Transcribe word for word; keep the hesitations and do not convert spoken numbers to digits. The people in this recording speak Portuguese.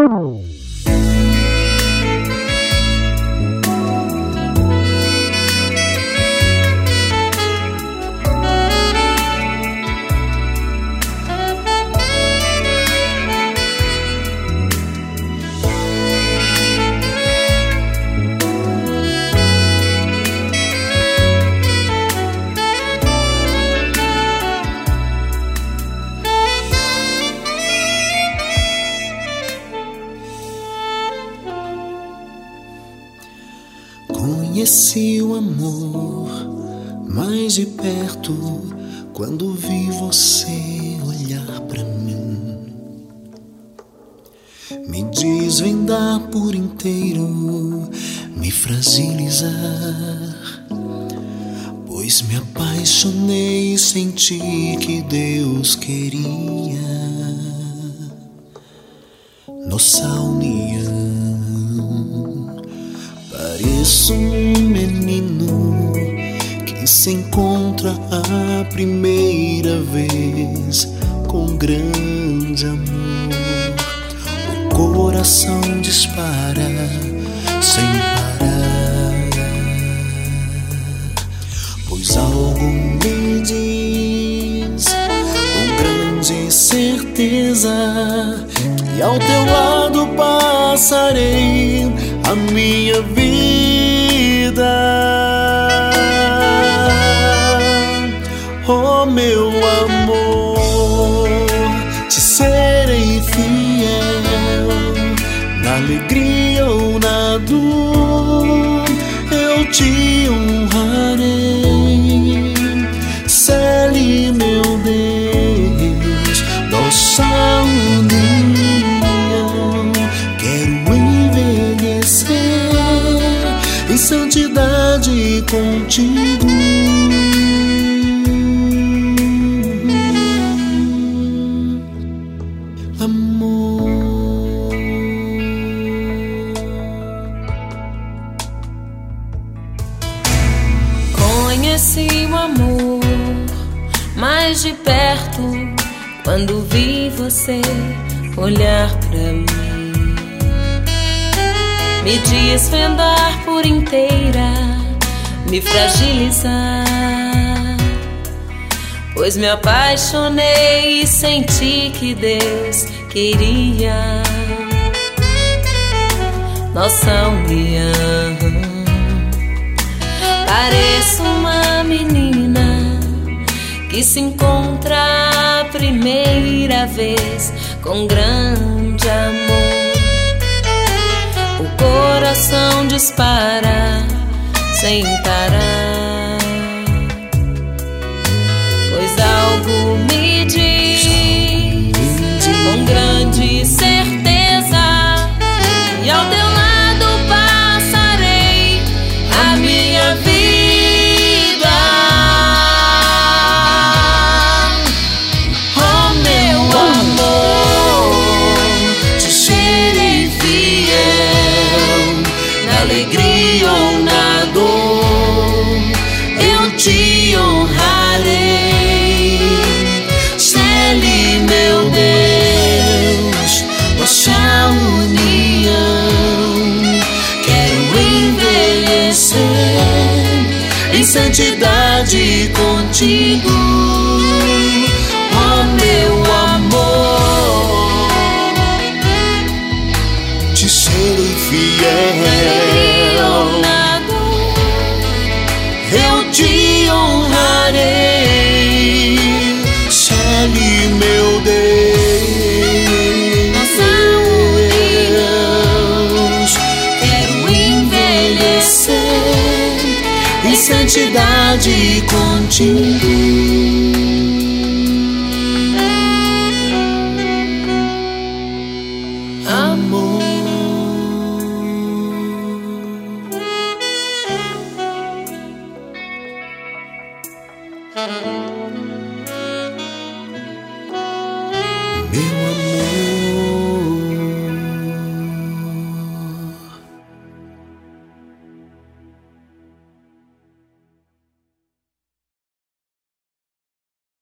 Conheci o amor mais de perto quando vi você olhar pra mim, me desvendar por inteiro, me fragilizar, pois me apaixonei e senti que Deus queria nossa união. Pareço um menino que se encontra a primeira vez com grande amor. O coração dispara sem parar, pois algo me diz com grande certeza que ao teu lado passarei a minha vida. Oh meu amor, te serei fiel, na alegria ou na dor, eu te honrarei. Cele, meu Deus, nossa união. Quero envelhecer em santidade contigo. Amor, conheci o amor mais de perto quando vi você olhar pra mim, me desvendar por inteira, me fragilizar, pois me apaixonei e senti que Deus queria nossa união. Pareço uma menina que se encontra a primeira vez com grande amor. O coração dispara sem parar, pois algo me diz com grande certeza e ao teu lado passarei a minha vida. Oh meu amor, te serei fiel, na alegria ou na dor, eu te honrarei. Cele, meu Deus, nossa união. Quero envelhecer em santidade contigo. Oh meu amor, te serei fiel, eu te honrarei. Cele, meu Deus, nossa união. quero envelhecer em santidade contigo.